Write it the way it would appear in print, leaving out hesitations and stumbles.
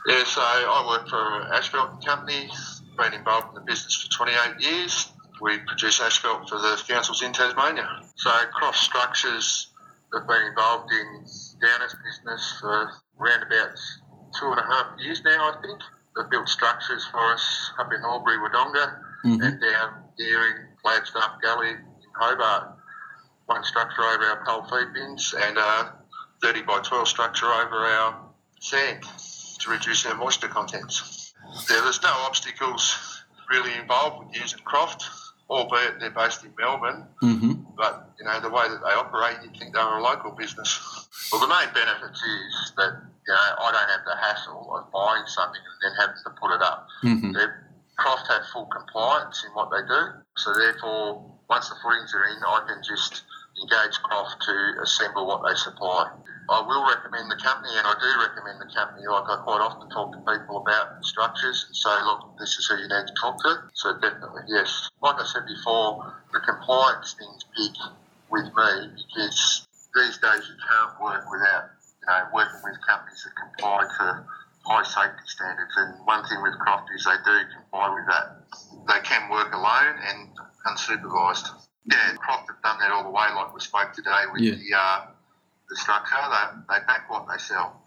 Yeah, so I work for an asphalt company, been involved in the business for 28 years. We produce asphalt for the councils in Tasmania. So Croft Structures have been involved in Downer's business for around about 2.5 years now, I think. They've built structures for us up in Albury, Wodonga, and down here in Flagstaff Gully in Hobart. One structure over our coal feed bins and a 30 by 12 structure over our sand to reduce our moisture contents. There's no obstacles really involved with using Croft, albeit they're based in Melbourne. But, the way that they operate, you'd think they're a local business. Well, the main benefit is that, I don't have the hassle of buying something and then having to put it up. Croft have full compliance in what they do. So therefore, once the footings are in, I can just engage Croft to assemble what they supply. I will recommend the company, and I do recommend the company. Like, I quite often talk to people about structures and say, look, this is who you need to talk to. So definitely, yes. Like I said before, the compliance thing's big with me because these days you can't work without, working with companies that comply to high safety standards. And one thing with Croft is they do comply with that. They can work alone and unsupervised. Yeah, Croft have done that all the way, like we spoke today with the structure. They back what they sell.